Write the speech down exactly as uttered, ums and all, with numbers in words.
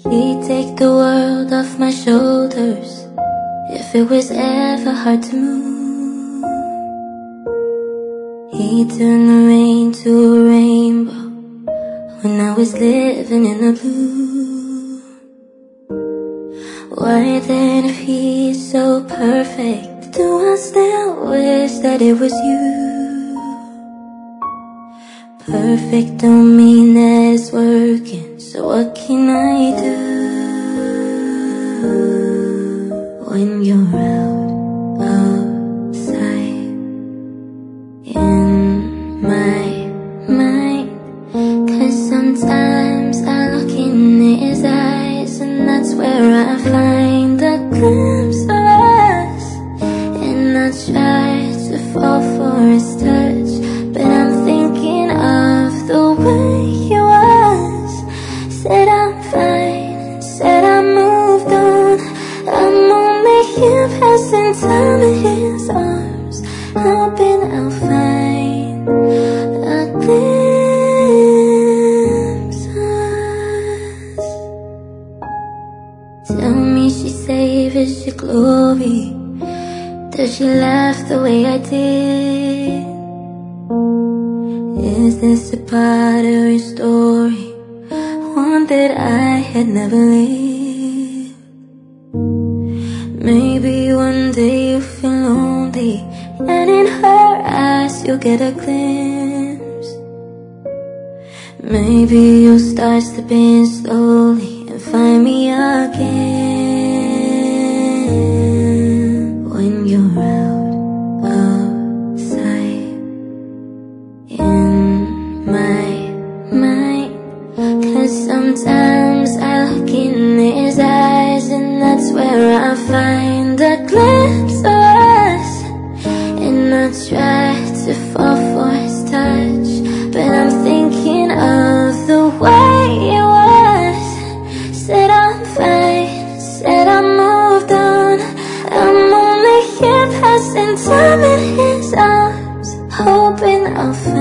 He'd take the world off my shoulders if it was ever hard to move. He'd turn the rain to a rainbow when I was living in the blue. Why then, if he's so perfect, do I still wish that it was you? Perfect don't mean that it's working, so what can I do when you're out outside in my mind? 'Cause sometimes I look in his eyes, and that's where I find a glimpse of us. And I try to fall for his touch, but I'm thinking of the way he was. Said I'm fine, said I moved on. I'm only here passing time in his arms, hoping I'll find a glimpse of us. Tell me she savors your glory. Does she laugh the way I did? Is this a part of your story, one that I had never lived? Maybe one day you'll feel lonely, and in her eyes you'll get a glimpse. Maybe you'll start slipping slowly and find me again when you're out outside in my mind. 'Cause sometimes I look in his eyes, and that's where I find a glimpse of us. And I try to fall for his touch, but I'm thinking of the way it was. Said I'm fine, said I moved on. I'm only here passing time in his arms, hoping I'll find